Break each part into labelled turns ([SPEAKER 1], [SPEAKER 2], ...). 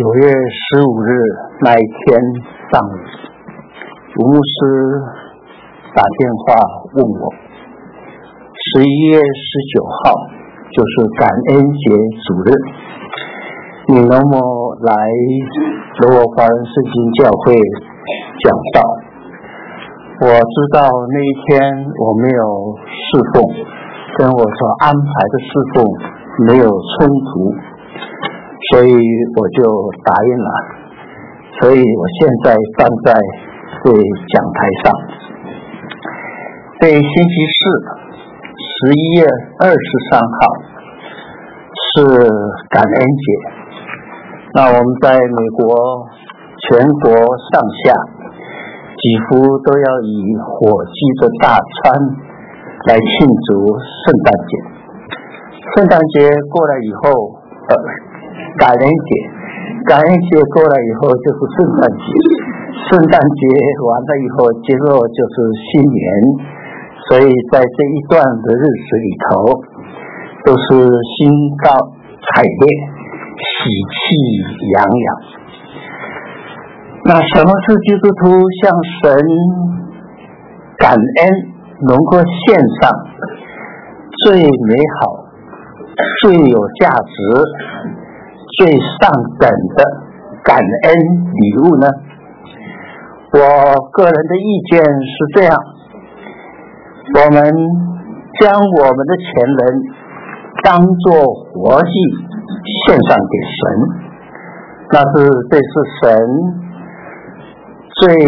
[SPEAKER 1] 9月15日那一天上午，吴牧师打电话问我，11月19号就是感恩节主日，你能否来罗沃华人圣经教会讲道？我知道那一天我没有侍奉，跟我所安排的侍奉没有冲突，所以我就答应了。所以我现在站在这讲台上。这星期四11月23号是感恩节，那我们在美国全国上下几乎都要以火鸡的大餐来庆祝圣诞节。圣诞节过了以后，感恩节过了以后就是圣诞节，圣诞节完了以后，接着就是新年，所以在这一段的日子里头，都是兴高采烈，喜气洋洋。那什么是基督徒向神感恩，能够献上最美好、最有价值、最上等的感恩礼物呢？我个人的意见是这样，我们将我们的前人当作活祭献上给神，这是神我们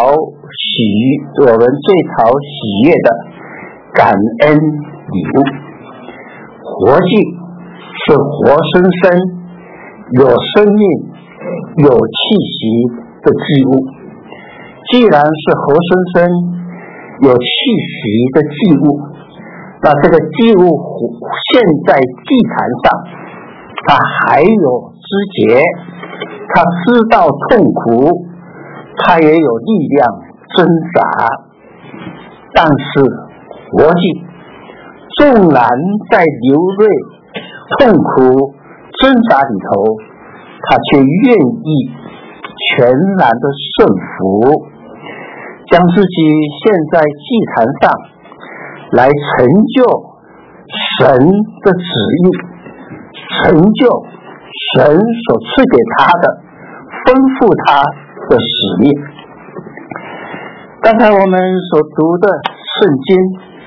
[SPEAKER 1] 最讨喜悦的感恩礼物。活祭是活生生有生命有气息的祭物，既然是活生生有气息的祭物，那这个祭物现在祭坛上，它还有知觉，它知道痛苦，它也有力量挣扎。但是活祭纵然在流泪痛苦挣扎里头，他却愿意全然的顺服，将自己献在祭坛上，来成就神的旨意，成就神所赐给他的，吩咐他的使命。刚才我们所读的圣经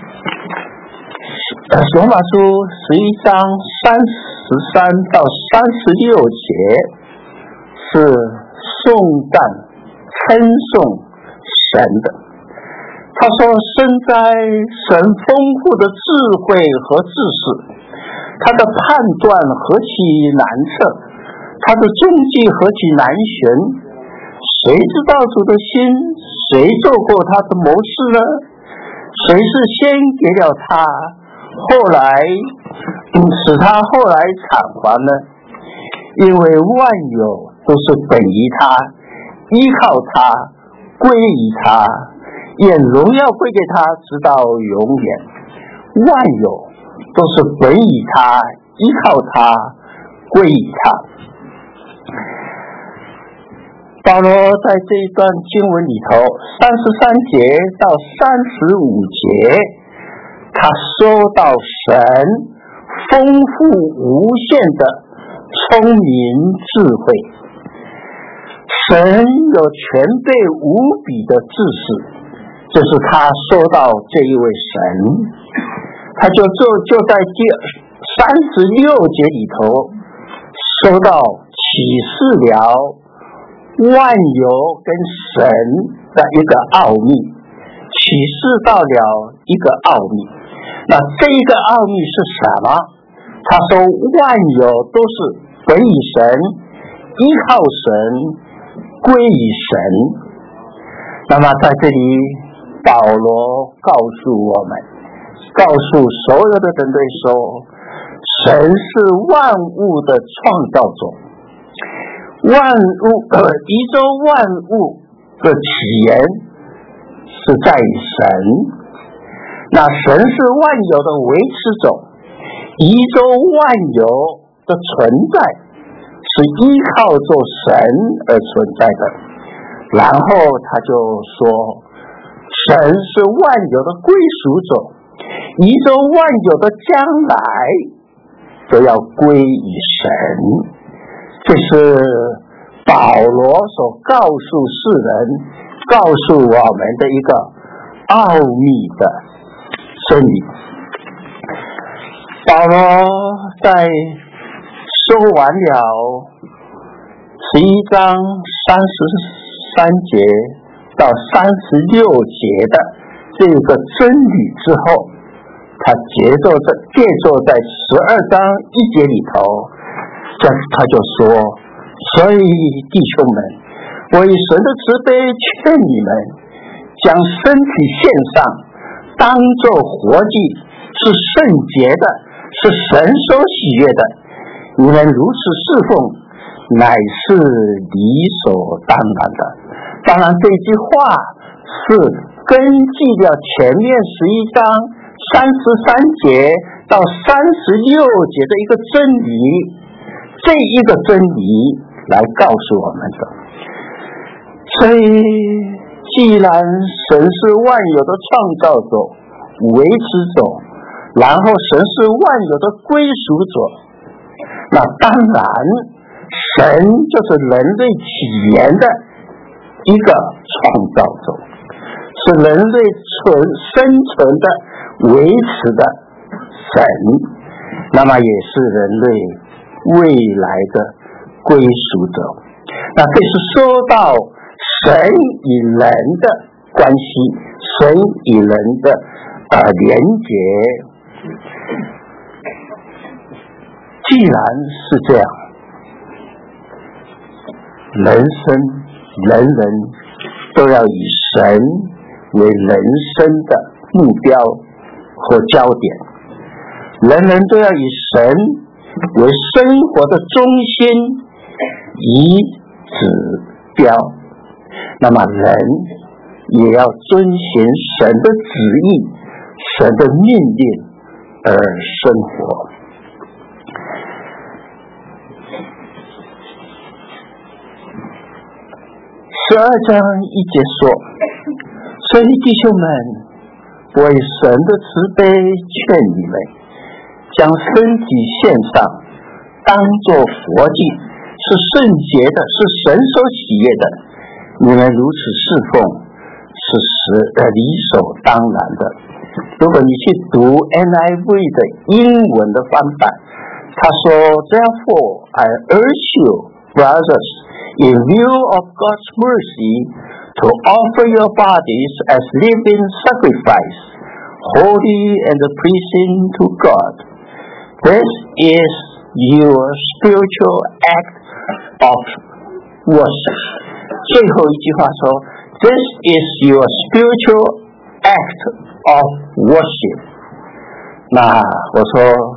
[SPEAKER 1] 罗马书11章33到36节是颂赞称颂神的。他说，生在神丰富的智慧和知识，他的判断何其难测，他的踪迹何其难寻。谁知道主的心？谁做过他的谋士呢？谁是先给了他，后来使他后来偿还呢？因为万有都是本于他，依靠他，归于他，愿荣耀归给他，直到永远。万有都是本于他，依靠他，归于他。保罗在这一段经文里头33节到35节，他说到神丰富无限的聪明智慧，神有全备无比的知识，这是他说到这一位神。他就在第36节里头说到启示了万有跟神的一个奥秘，启示到了一个奥秘。那这一个奥秘是什么？他说万有都是本于神，依靠神，归于神。那么在这里保罗告诉我们，告诉所有的人类说，神是万物的创造者，宇宙万物的起源是在于神，那神是万有的维持者，宇宙万有的存在是依靠着神而存在的。然后他就说，神是万有的归属者，宇宙万有的将来都要归于神。这是保罗所告诉世人、告诉我们的一个奥秘的真理。保罗在说完了11章33节到36节的这个真理之后，他借着在12章1节里头，他就说，所以弟兄们，我以神的慈悲劝你们，将身体献上，当作活祭，是圣洁的，是神所喜悦的。你们如此侍奉，乃是理所当然的。当然这句话是根据了前面11章33节到36节的一个真理，这一个真理来告诉我们的。所以既然神是万有的创造者、维持者，然后神是万有的归属者，那当然神就是人类起源的一个创造者，是人类生存的、维持的神，那么也是人类未来的归属者。那这是说到神与人的关系，神与人的连结。既然是这样，人人都要以神为人生的目标和焦点，人人都要以神为生活的中心与指标，那么人也要遵循神的旨意、神的命令而生活。12章1节说，所以弟兄们，我以神的慈悲劝你们，将身体献上，当作活祭，是圣洁的，是神所喜悦的。你们如此侍奉，是理所当然的。如果你去读 NIV 的英文的翻版，他说 Therefore I urge you, brothers, in view of God's mercy, to offer your bodies as living sacrifice, holy and pleasing to God. This is your spiritual act of worship. 最后一句话说 This is your spiritual act of worship. 那我说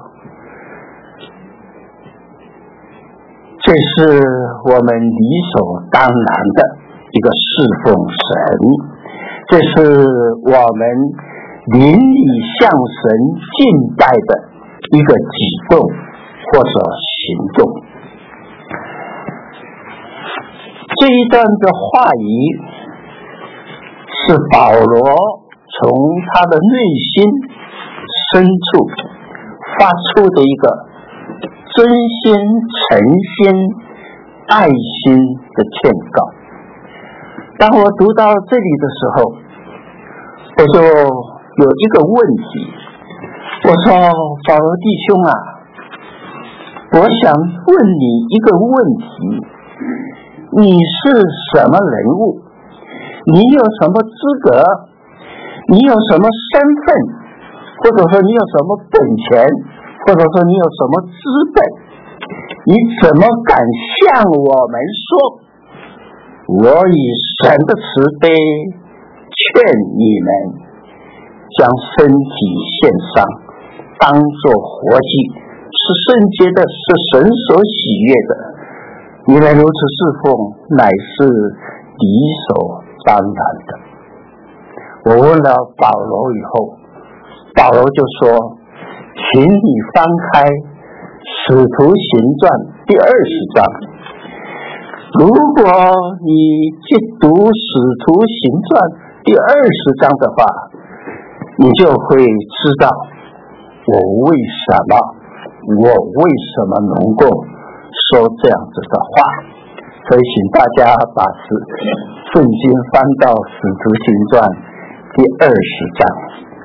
[SPEAKER 1] 这是我们理所当然的一个侍奉神，这是我们邻里向神敬拜的一个举动或者行动。这一段的话语是保罗从他的内心深处发出的一个真心、诚心、爱心的劝告。当我读到这里的时候，我就有一个问题，我说保罗弟兄啊，我想问你一个问题，你是什么人物？你有什么资格？你有什么身份？或者说你有什么本钱？或者说你有什么资本？你怎么敢向我们说，我以神的慈悲劝你们将身体献上，当作活祭，是圣洁的，是神所喜悦的。你们如此侍奉，乃是理所当然的。我问了保罗以后，保罗就说，请你翻开使徒行传第20章。如果你去读使徒行传第20章的话，你就会知道我为什么能够说这样子的话。所以请大家把圣经翻到使徒行传第20章。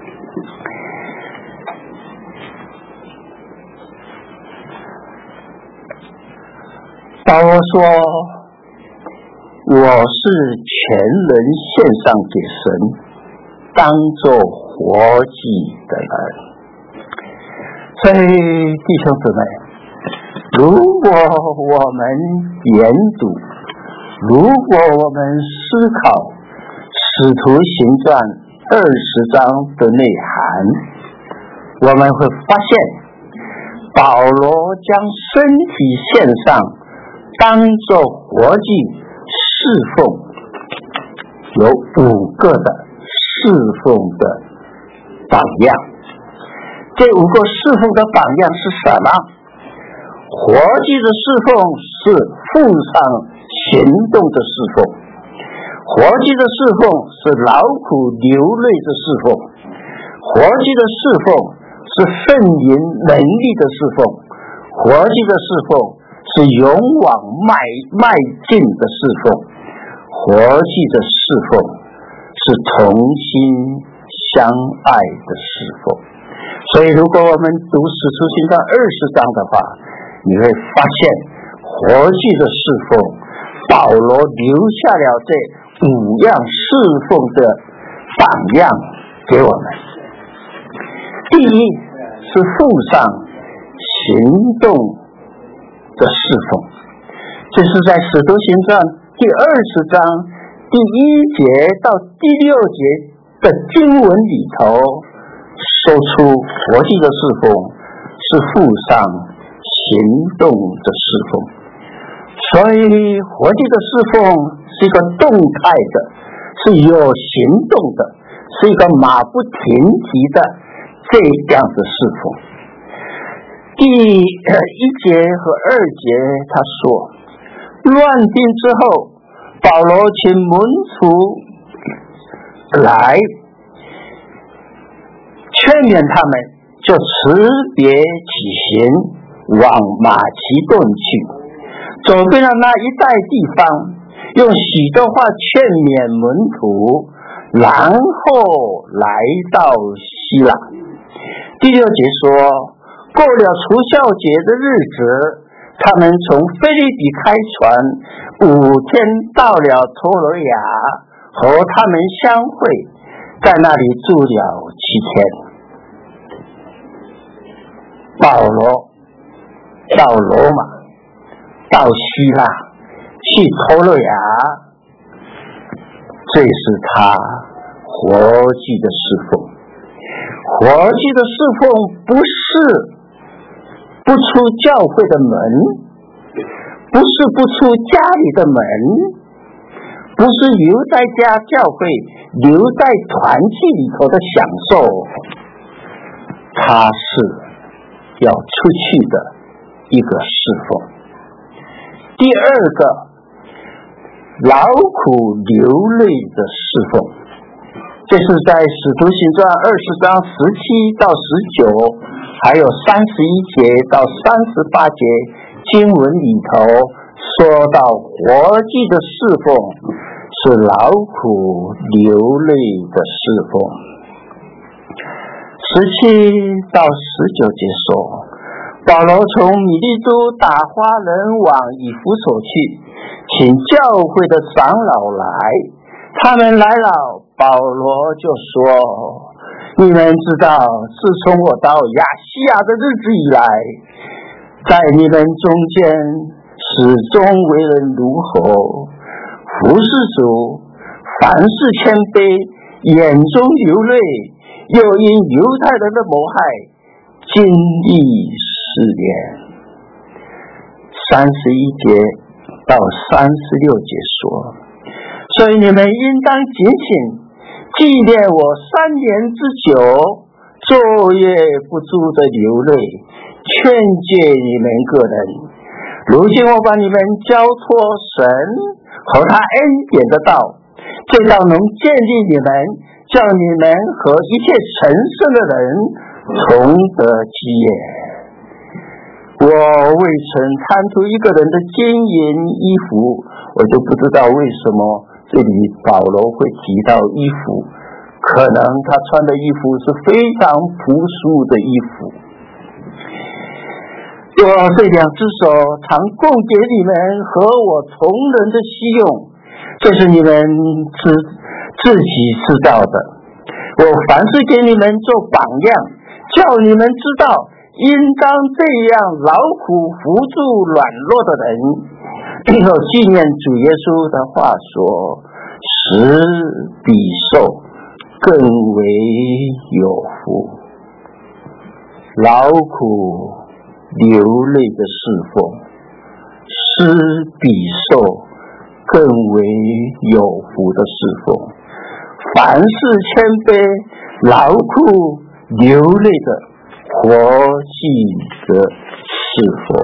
[SPEAKER 1] 保罗说，我是全人献上给神，当作活祭的人。所以弟兄姊妹，如果我们研读，如果我们思考使徒行传20章的内涵，我们会发现保罗将身体献上当作活祭侍奉，有5个的侍奉的榜样。这5个侍奉的榜样是什么？活祭的侍奉是付上行动的侍奉，活祭的侍奉是劳苦流泪的侍奉，活祭的侍奉是圣灵能力的侍奉，活祭的侍奉是勇往迈进的侍奉，活祭的侍奉是同心相爱的侍奉。所以如果我们读使徒行传20章的话，你会发现活祭的侍奉，保罗留下了这5样侍奉的榜样给我们。第一是付上行动的侍奉，这是在使徒行传第20章第1节到第6节的经文里头说出活祭的侍奉是付上行动的侍奉。所以活祭的侍奉是一个动态的，是有行动的，是一个马不停蹄的这样的侍奉。第1节和2节他说，乱兵之后，保罗请门徒来劝勉他们，就辞别起行往马其顿去，走遍了那一带地方，用许多话劝勉门徒，然后来到希腊。第6节说，过了除酵节的日子，他们从腓立比开船5天到了托罗亚，和他们相会，在那里住了7天。保罗到罗马，到希腊，去托罗亚，这是他活祭的侍奉。活祭的侍奉不是不出教会的门，不是不出家里的门，不是留在家教会，留在团契里头的享受，它是要出去的一个侍奉。第2个，劳苦流泪的侍奉，这是在使徒行传20章17到19，还有31节到38节经文里头说到，活祭的侍奉是劳苦流泪的侍奉。17到19节说，保罗从米利都打发人往以弗所去，请教会的长老来。他们来了，保罗就说，你们知道，自从我到亚细亚的日子以来，在你们中间始终为人如何，服侍主，凡事谦卑，眼中流泪，又因犹太人的谋害经历试炼。31节到36节说，所以你们应当警醒，纪念我3年之久，昼夜不住的流泪，劝诫你们个人， 如今我把你们交托神和他恩典的道，这道能建立你们，叫你们和一切成圣的人同得基业。我未曾贪图一个人的金银衣服，我就不知道为什么这里保罗会提到衣服，可能他穿的衣服是非常朴素的衣服。我这两只手常供给你们和我同人的息用，这是你们自己知道的。我凡事给你们做榜样，叫你们知道应当这样劳苦扶助软弱的人，并有纪念主耶稣的话说，使比受更为有福。劳苦流泪的侍奉，施比受更为有福的侍奉。凡事谦卑，劳苦流泪的活祭的侍奉。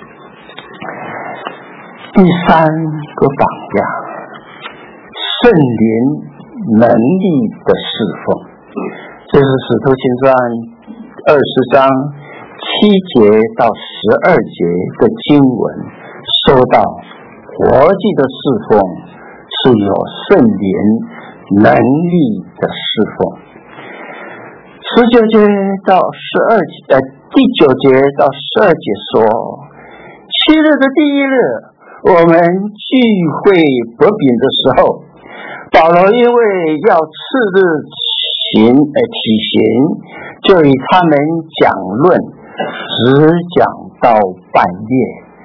[SPEAKER 1] 第三个榜样，圣灵能力的侍奉。这是使徒行传20章7节到12节的经文，说到活祭的侍奉是有圣灵能力的侍奉。19节到12节，第9节到12节说，7日的第1日，我们聚会擘饼的时候，保罗因为要次日起行，就与他们讲论，只讲到半夜，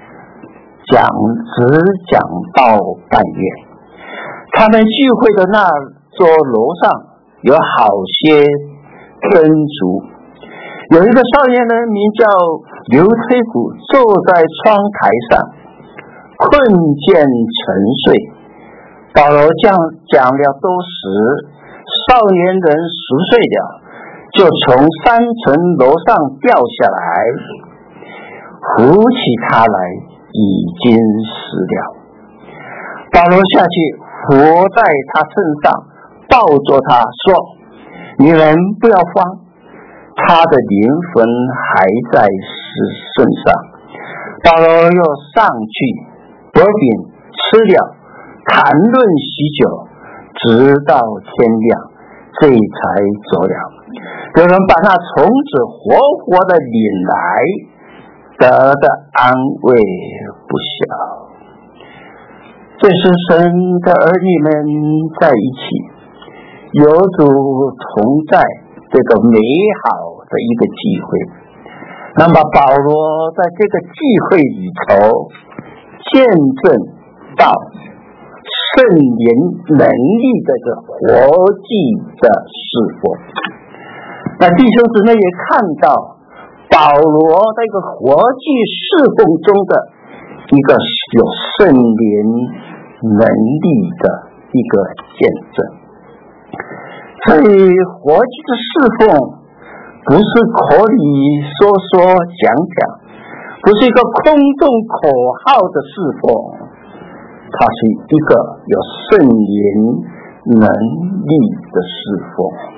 [SPEAKER 1] 他们聚会的那座楼上有好些灯烛，有一个少年人名叫刘推古，坐在窗台上困倦沉睡。保罗讲了多时，少年人熟睡了，就从3层楼上掉下来，扶起他来，已经死了。保罗下去伏在他身上，抱着他说，你们不要慌，他的灵魂还在身上。保罗又上去擘饼吃了，谈论许久，直到天亮，这才走了。有人把他从此活活的领来，得的安慰不小。这是神的儿女们在一起，有主同在，这个美好的一个机会。那么保罗在这个机会里头见证到圣灵能力的这个活祭的侍奉。那弟兄姊妹也看到保罗在一个活祭侍奉中的一个有圣灵能力的一个见证。所以活祭的侍奉不是口里说讲讲，不是一个空洞口号的侍奉，它是一个有圣灵能力的侍奉。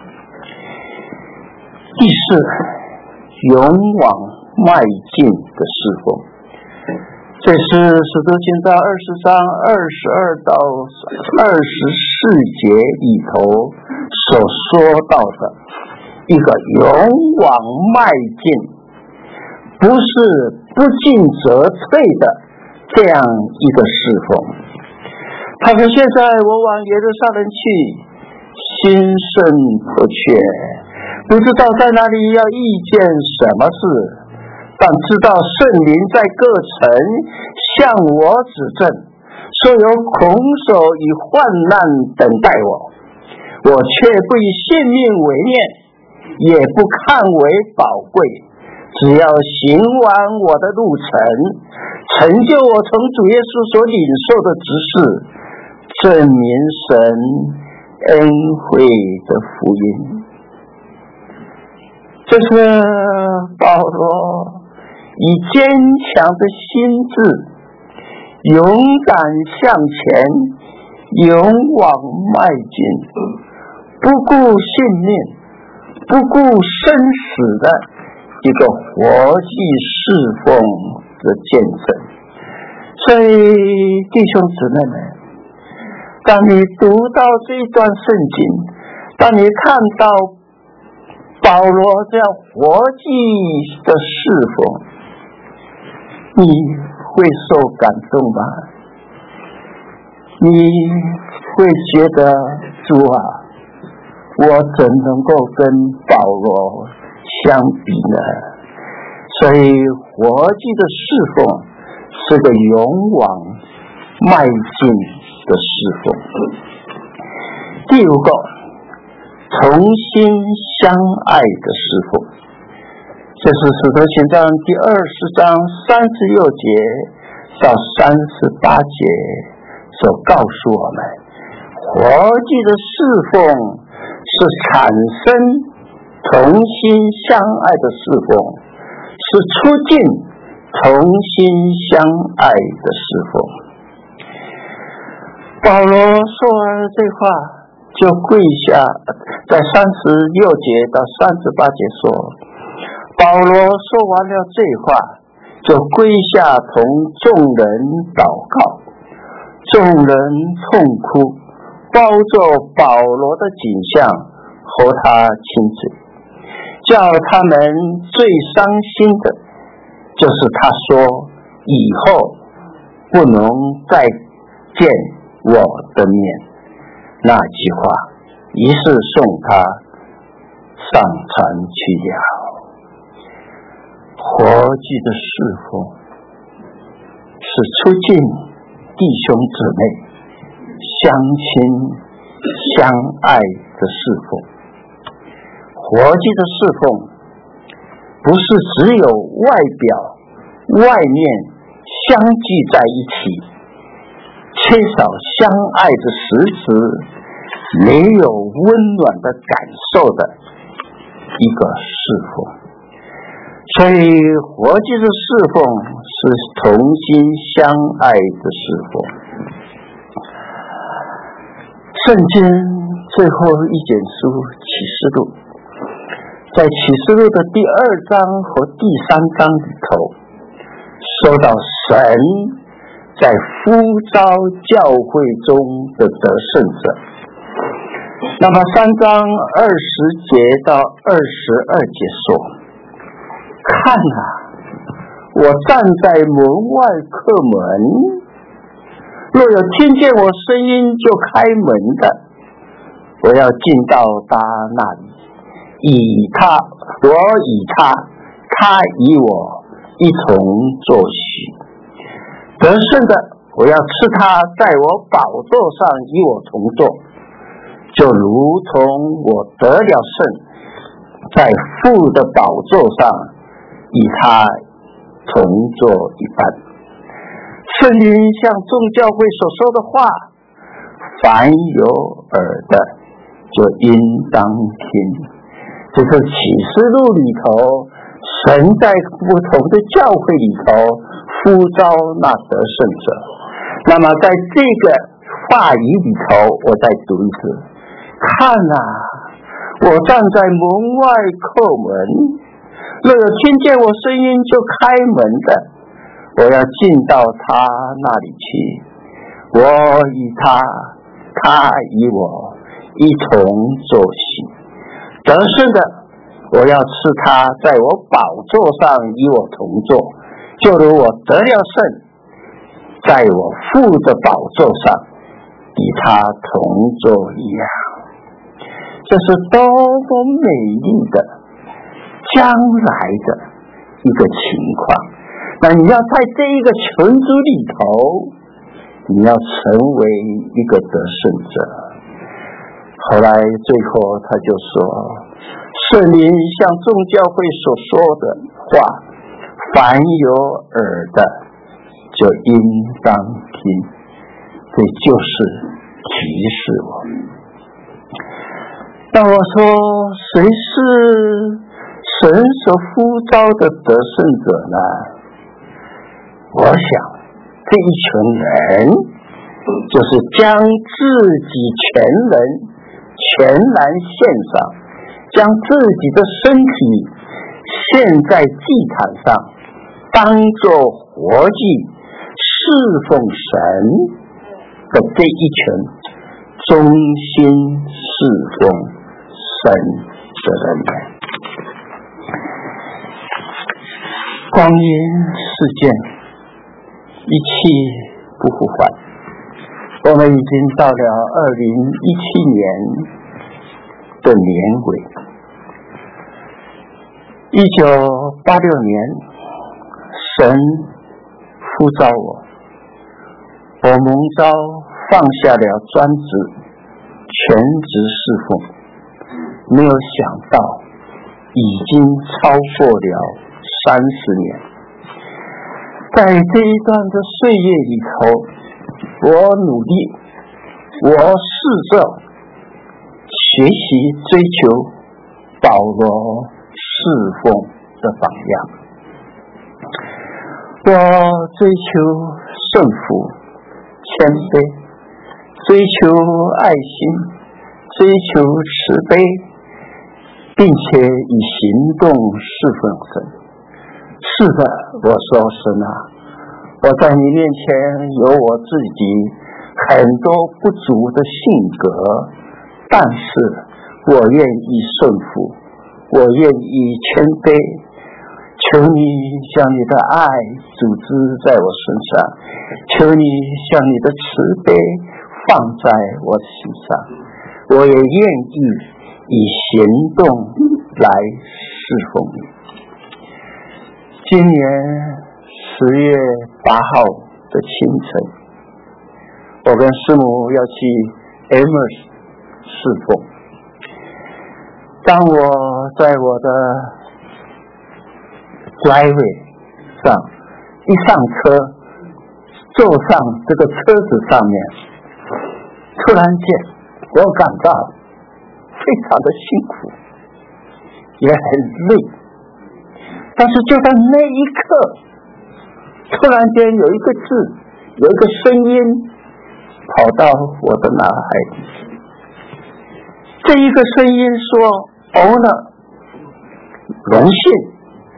[SPEAKER 1] 第4，勇往迈进的侍奉。这是使徒行传20章22到24节里头所说到的一个勇往迈进，不是不进则退的这样一个侍奉。他说，现在我往耶路撒冷去，心生迫切，不知道在哪里要遇见什么事，但知道圣灵在各城向我指证，说有恐手与患难等待我，我却不以性命为念，也不看为宝贵，只要行完我的路程，成就我从主耶稣所领受的职事，证明神恩惠的福音。这是保罗以坚强的心智，勇敢向前，勇往迈进，不顾性命，不顾生死的一个活祭侍奉的见证。所以弟兄姊妹们，当你读到这一段圣经，当你看到保罗这样活祭的侍奉，你会受感动吗？你会觉得主啊，我怎能够跟保罗相比呢？所以活祭的侍奉是个勇往迈进的侍奉。第五个，重新相爱的侍奉，这是使徒行传第20章36节到38节所告诉我们，活祭的侍奉是产生重新相爱的侍奉，是促进重新相爱的侍奉。保罗说完了这话就跪下，在36节到38节说，保罗说完了这话就跪下同众人祷告，众人痛哭，抱着保罗的颈项和他亲嘴。叫他们最伤心的就是他说以后不能再见我的面那句话，于是送他上船去了。活祭的侍奉是促进弟兄姊妹相亲相爱的侍奉。活祭的侍奉不是只有外表外面相聚在一起，缺少相爱的实质，没有温暖的感受的一个侍奉。所以活祭的侍奉是同心相爱的侍奉。圣经最后一卷书启示录，在启示录的第2章和第3章里头说到神在呼召教会中的得胜者。那么3章20节到22节说，看啊，我站在门外叩门，若有听见我声音就开门的，我要进到他那里，我与他，他与我一同作许。得胜的，我要赐他在我宝座上与我同坐，就如同我得了胜，在父的宝座上与他同坐一般。圣灵向众教会所说的话，凡有耳的就应当听。这是启示录里头神在不同的教会里头呼召那得胜者。那么在这个话语里头，我再读一次，看啊，我站在门外叩门，若有听见我声音就开门的，我要进到他那里去，我与他，他与我一同作许。得胜的，我要赐他在我宝座上与我同坐，就如我得了胜，在我父的宝座上与他同坐一样。这是多么美丽的将来的一个情况。那你要在这一个群组里头，你要成为一个得胜者。后来最后他就说，圣灵向众教会所说的话，凡有耳的就应当听。这就是提示我们。当我说谁是神所呼召的得胜者呢，我想这一群人就是将自己全然献上，将自己的身体献在祭坛上，当作活祭侍奉神的这一群忠心侍奉神的人们。光阴似箭，一去不复返，我们已经到了2017年的年尾。1986年，神呼召我蒙召放下了专职，全职侍奉，没有想到已经超过了30年。在这一段的岁月里头，我努力，我试着学习追求保罗侍奉的榜样，我追求顺服、谦卑，追求爱心，追求慈悲，并且以行动侍奉神。是的，我说神啊，我在你面前有我自己很多不足的性格，但是我愿意顺服，我愿意谦卑，求你将你的爱组织在我身上，求你将你的慈悲放在我的心上，我也愿意以行动来侍奉你。今年10月8号的清晨，我跟师母要去 Amos 侍奉。当我在我的 driveway 上一上车，坐上这个车子上面，突然间我感到非常的辛苦，也很累。但是就在那一刻，突然间有一个字，有一个声音跑到我的脑海里。这一个声音说 honor 荣幸，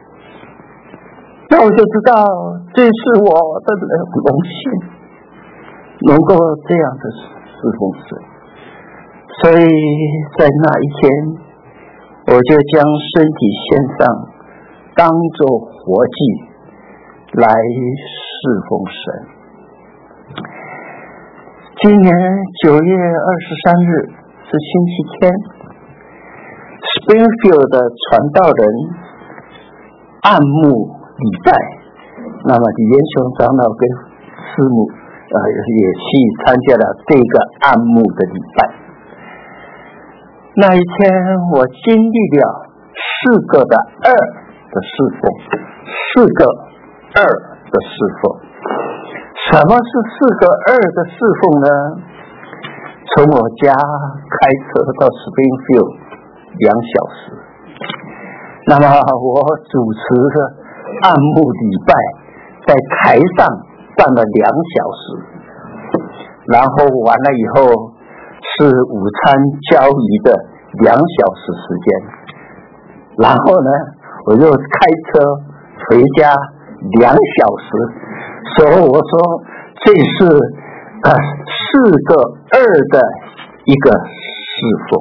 [SPEAKER 1] 那我就知道这是我的荣幸，能够这样的侍奉神。所以在那一天，我就将身体献上，当作活祭来侍奉神。今年9月23日是星期天， Springfield 的传道人暗牧礼拜，那么李延雄长老跟师母也去参加了这个暗牧的礼拜。那一天我经历了4个的2的侍奉，4个2的侍奉。什么是4个2的侍奉呢？从我家开车到 Springfield 2小时，那么我主持的暗牧礼拜，在台上站了2小时，然后完了以后是午餐交谊的2小时时间，然后呢我又开车回家2小时，所以我说这是4个2的一个侍奉。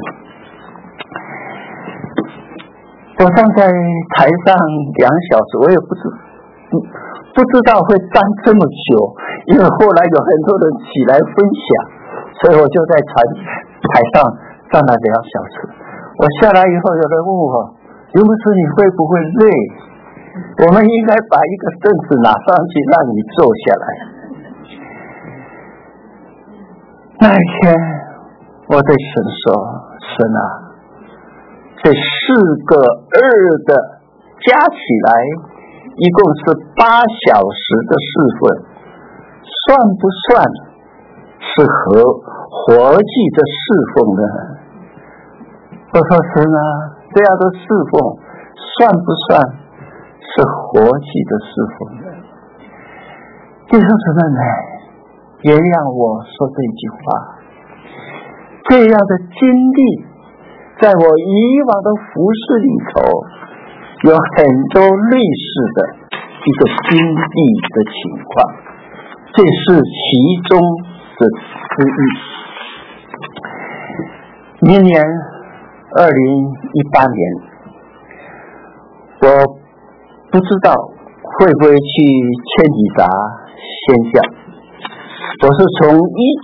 [SPEAKER 1] 我站在台上2小时，我也不知道会站这么久，因为后来有很多人起来分享，所以我就在台上站了2小时。我下来以后，有人问我，刘牧师你会不会累？我们应该把一个凳子拿上去让你坐下来。那一天我对神说，神啊，这4个2的加起来一共是8小时的侍奉，算不算是活祭的侍奉呢？我说神啊，这样的侍奉算不算是活祭的侍奉呢？弟兄姊妹们，原谅我说这句话，这样的经历在我以往的服事里头有很多类似的一个经历的情况，这是其中的之一。明年2018年，我不知道会不会去千里达宣教。我是从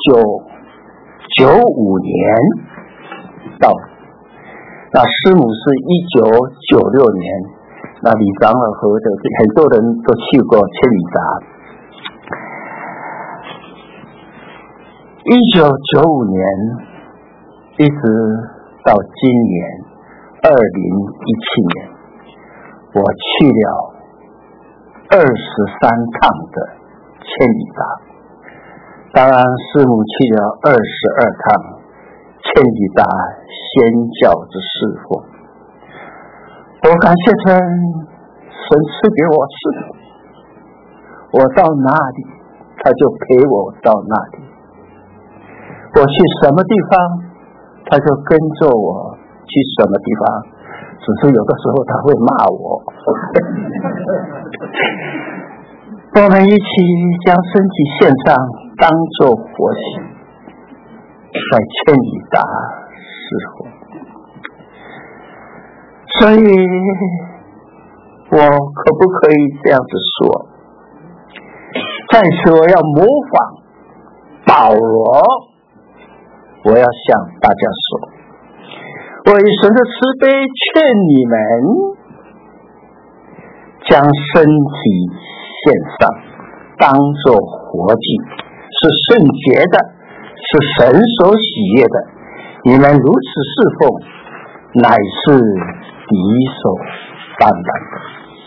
[SPEAKER 1] 1995年到，那师母是1996年，那李长老和很多人都去过千里达。1995年一直到今年2017年，我去了23趟的千里达。当然师母去了22趟千里达宣教之事奉。我感谢神赐给我师母，我到哪里他就陪我到哪里，我去什么地方他就跟着我去什么地方，只是有的时候他会骂我。我们一起将身体献上，当作活祭，在千里达侍奉。所以我可不可以这样子说，在此我要模仿保罗，我要向大家说，我以神的慈悲劝你们，将身体献上，当作活祭，是圣洁的，是神所喜悦的。你们如此侍奉，乃是理所当然的。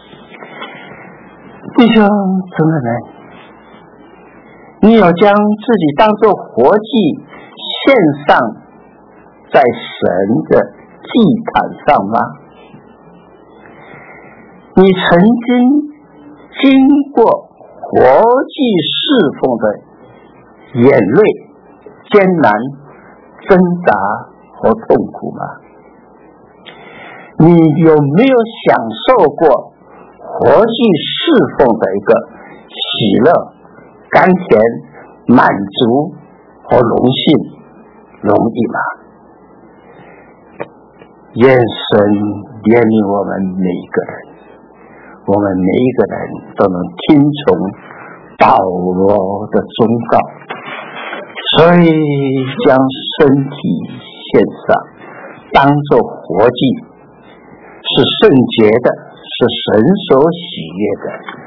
[SPEAKER 1] 弟兄姊妹们，你有将自己当作活祭献上在神的祭坛上吗？你曾经经过活祭侍奉的眼泪、艰难、挣扎和痛苦吗？你有没有享受过活祭侍奉的一个喜乐、甘甜、满足和荣幸、容易吗？愿神怜悯我们每一个人，我们每一个人都能听从保罗的忠告，所以将身体献上，当作活祭，是圣洁的，是神所喜悦的。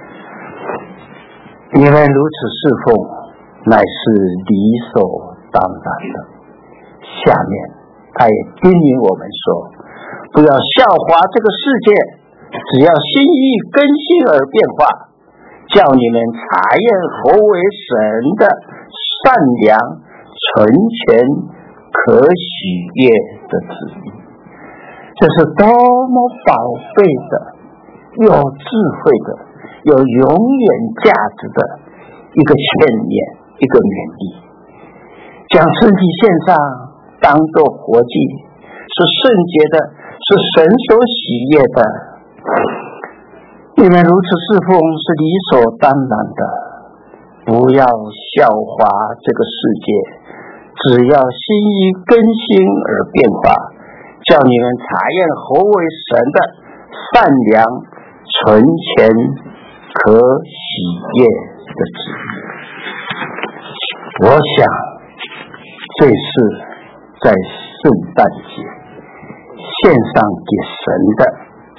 [SPEAKER 1] 你们如此侍奉，乃是理所当然的。下面他也叮咛我们说，不要效法这个世界，只要心意更新而变化，叫你们查验何为神的善良、纯全、可喜悦的旨意。这是多么宝贝的，有智慧的，有永远价值的一个劝勉，一个勉励。将身体献上，当作活祭，是圣洁的，是神所喜悦的。你们如此侍奉是理所当然的，不要效法这个世界，只要心意更新而变化，叫你们查验何为神的善良、纯全、可喜悦的旨意。我想这是在圣诞节献上给神的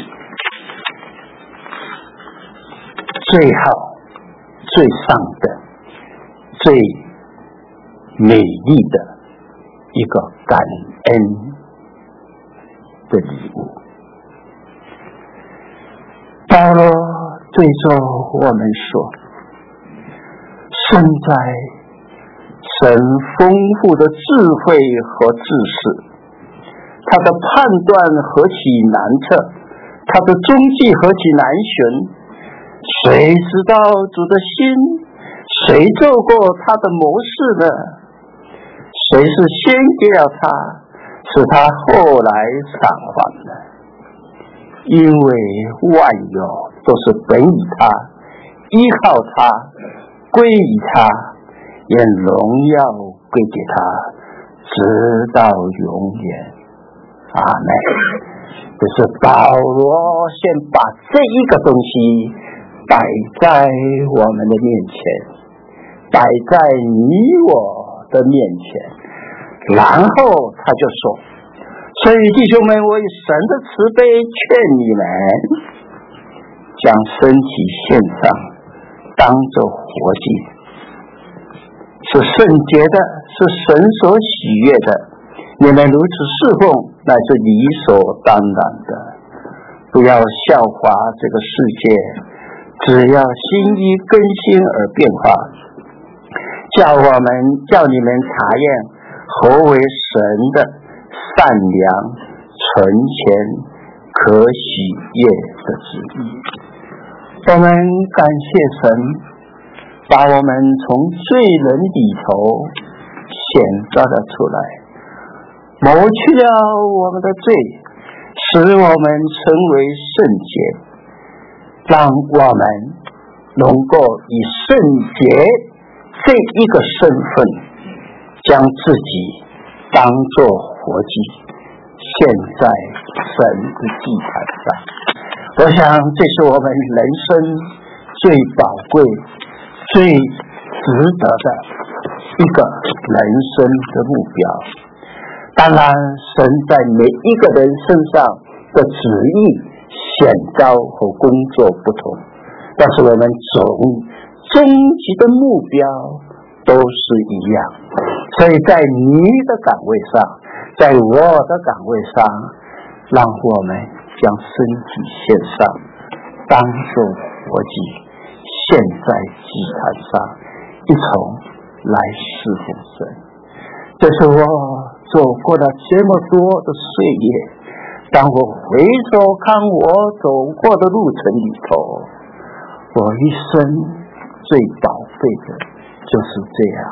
[SPEAKER 1] 最好、最上的、最美丽的一个感恩的礼物。保罗对着我们说，身在神丰富的智慧和知识，他的判断何其难测， 他的踪迹何其难寻，谁知道主的心？谁做过他的谋士呢？谁是先给了他，使他后来偿还的？因为万有都是本于他，依靠他，归于他，愿荣耀归给他，直到永远。阿们。就是保罗先把这一个东西摆在我们的面前，摆在你我的面前，然后他就说，所以弟兄们，我以神的慈悲劝你们，将身体献上，当作活祭，是圣洁的，是神所喜悦的。你们如此侍奉，乃是理所当然的。不要效法这个世界，只要心意更新而变化，叫你们查验何为神的善良、纯全、可喜悦的旨意。我们感谢神，把我们从罪人里头选择了出来，抹去了我们的罪，使我们成为圣洁，让我们能够以圣洁这一个身份，将自己当作活祭，献在神的祭坛上。我想这是我们人生最宝贵、最值得的一个人生的目标。当然，神在每一个人身上的旨意、选召和工作不同，但是我们终极的目标都是一样。所以在你的岗位上，在我的岗位上，让我们将身体献上，当作活祭，献在祭坛上，一同来侍奉神。这是我走过了这么多的岁月，当我回首看我走过的路程里头，我一生最宝贝的就是这样。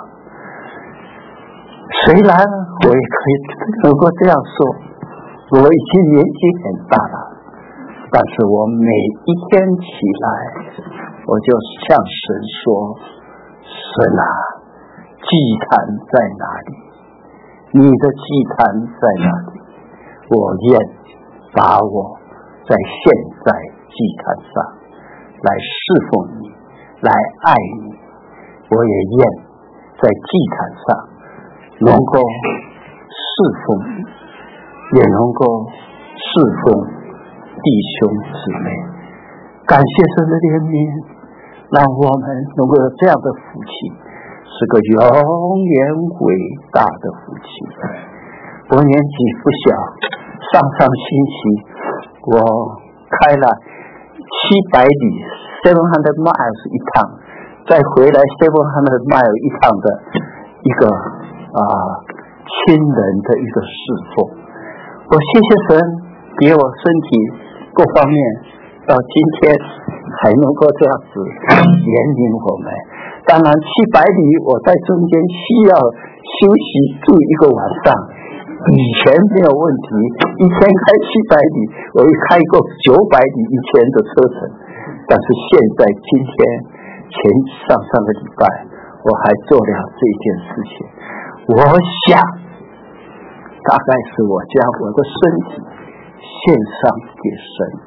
[SPEAKER 1] 虽然我也可以能够这样说，我已经年纪很大了，但是我每一天起来，我就向神说，神啊，祭坛在哪里？你的祭坛在哪里？我愿把我再献在祭坛上，来侍奉你，来爱你。我也愿在祭坛上能够侍奉你，也能够侍奉弟兄姊妹。感谢神的怜悯，让我们能够有这样的福气，是个永远伟大的福气。我年纪不小，上星期我开了700里 700 miles 一趟，再回来700 miles 一趟的一个亲人的一个侍奉。我谢谢神给我身体各方面到今天还能够这样子怜悯我们。当然700里我在中间需要休息住一个晚上，以前没有问题，以前开700里我也开过900里1000的车程，但是现在今天上个礼拜我还做了这件事情。我想大概是我将我的身体献上给神。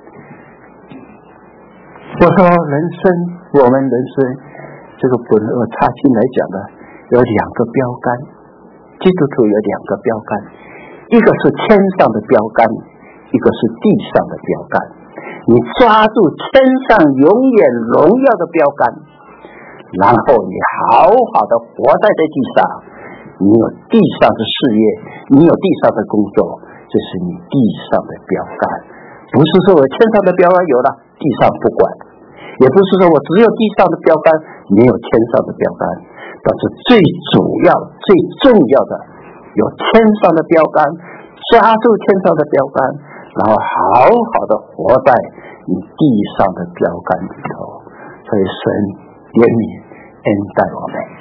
[SPEAKER 1] 我说我们人生这个本恶差劲来讲呢，有2个标杆，基督徒有2个标杆，一个是天上的标杆，一个是地上的标杆。你抓住天上永远荣耀的标杆，然后你好好的活在这地上，你有地上的事业，你有地上的工作，这是你地上的标杆。不是说我天上的标杆有了，地上不管，也不是说我只有地上的标杆，没有天上的标杆。但是最主要最重要的，有天上的标杆，抓住天上的标杆， 然后好好的活在你地上的标杆里头。所以神怜悯恩待我们。